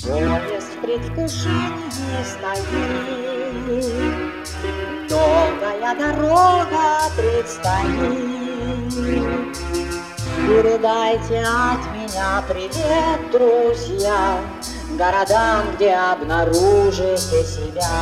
Поезд в предвкушении стоит, долгая дорога предстоит. Передайте от меня привет, друзья, городам, где обнаружите себя.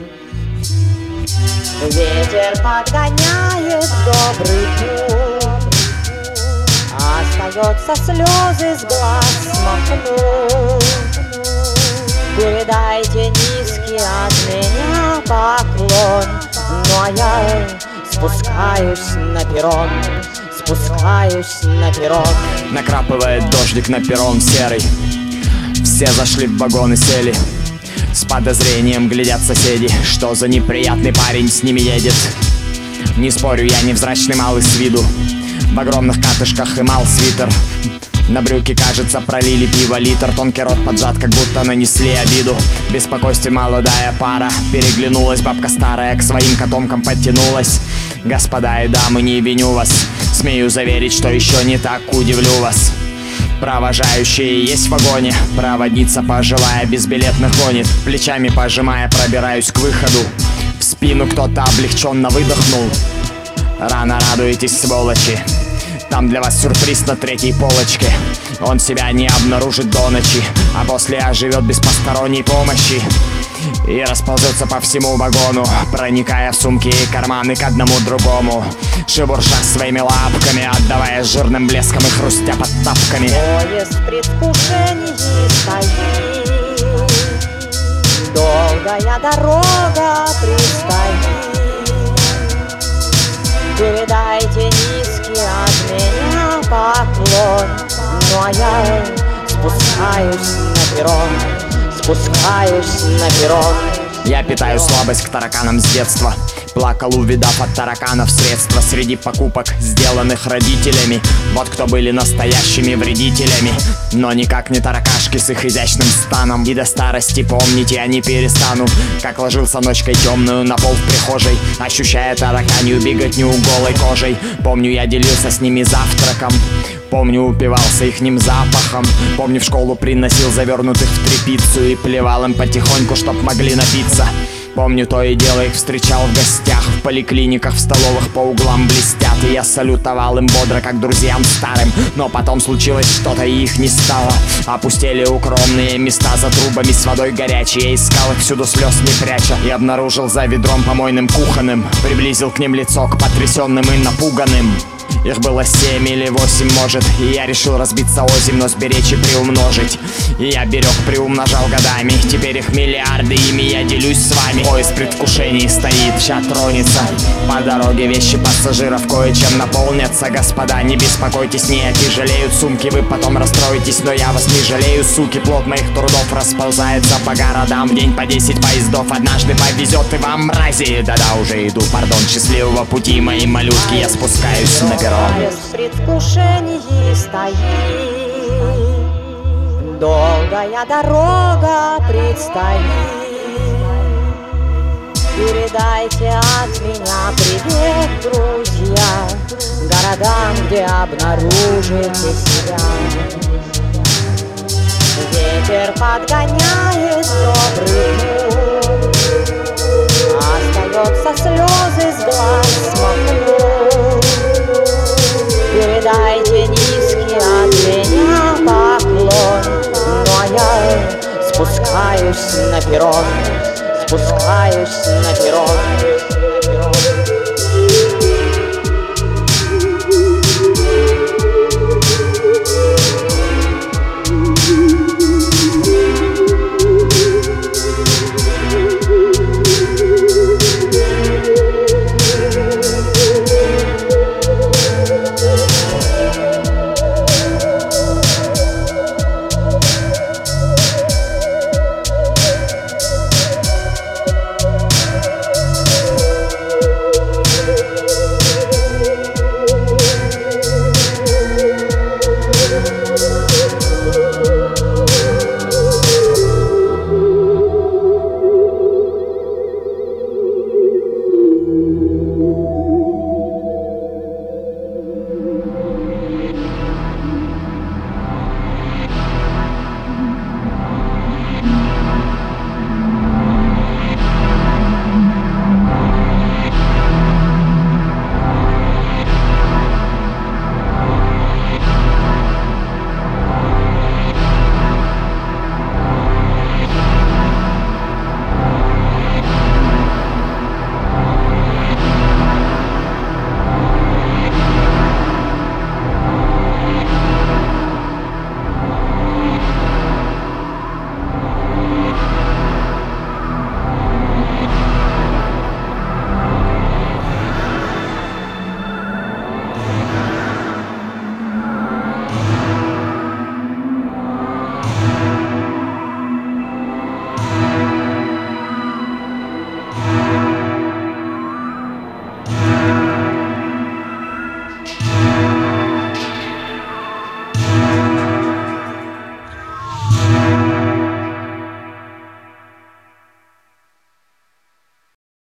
Ветер подгоняет добрый путь, остается слезы с глаз смахнуть. Передайте низкий от меня поклон, ну а я спускаюсь на перрон, спускаюсь на перрон. Накрапывает дождик на перрон серый, все зашли в вагон и сели. С подозрением глядят соседи, что за неприятный парень с ними едет. Не спорю, я невзрачный малый с виду, в огромных катышках и мал свитер. На брюки, кажется, пролили пиво литр. Тонкий рот поджат, как будто нанесли обиду. В беспокойстве молодая пара переглянулась. Бабка старая к своим котомкам подтянулась. Господа и дамы, не виню вас, смею заверить, что еще не так удивлю вас. Провожающие есть в вагоне, проводница пожилая безбилетных гонит. Плечами пожимая, пробираюсь к выходу. В спину кто-то облегченно выдохнул. Рано радуетесь, сволочи, там для вас сюрприз на третьей полочке. Он себя не обнаружит до ночи, а после оживет без посторонней помощи и расползется по всему вагону, проникая в сумки и карманы к одному другому, шебурша своими лапками, отдавая жирным блеском и хрустя под тапками. Поезд в предвкушении стоит, долгая дорога предстоит. Передайте низкий от меня поклон, ну а я спускаюсь на перрон, спускаюсь на перрон. Я питаю слабость к тараканам с детства. Плакал, увидав от тараканов средства среди покупок, сделанных родителями. Вот кто были настоящими вредителями, но никак не таракашки с их изящным станом. И до старости помнить я не перестану, как ложился ночкой темную на пол в прихожей, ощущая тараканью беготню голой кожей. Помню, я делился с ними завтраком, помню, упивался ихним запахом. Помню, в школу приносил завернутых в тряпицу и плевал им потихоньку, чтоб могли напиться. Помню, то и дело их встречал в гостях, в поликлиниках, в столовых по углам блестят. И я салютовал им бодро, как друзьям старым. Но потом случилось что-то, и их не стало. Опустели укромные места за трубами с водой горячей. Я искал их всюду, слез не пряча, и обнаружил за ведром помойным кухонным. Приблизил к ним лицо, к потрясенным и напуганным. Их было 7 или 8, может, и я решил разбиться озимь, но сберечь и приумножить. И я берег, приумножал годами, теперь их миллиарды, ими я делюсь с вами. Поезд в предвкушении стоит, ща тронется. По дороге вещи пассажиров кое-чем наполнятся. Господа, не беспокойтесь, не отяжелеют сумки, вы потом расстроитесь, но я вас не жалею, суки. Плод моих трудов расползается по городам, в день по 10 поездов однажды повезет и вам, мрази. Да-да, уже иду, пардон, счастливого пути, мои малютки, я спускаюсь на перрон. Поезд в предвкушении стоит, долгая дорога предстоит. Передайте от меня привет, друзья, городам, где обнаружите себя. Ветер подгоняет добрый путь, остается слезы с глаз смахнуть. Передайте низкий от меня поклон, ну а я спускаюсь на перрон, спускаюсь на перрон.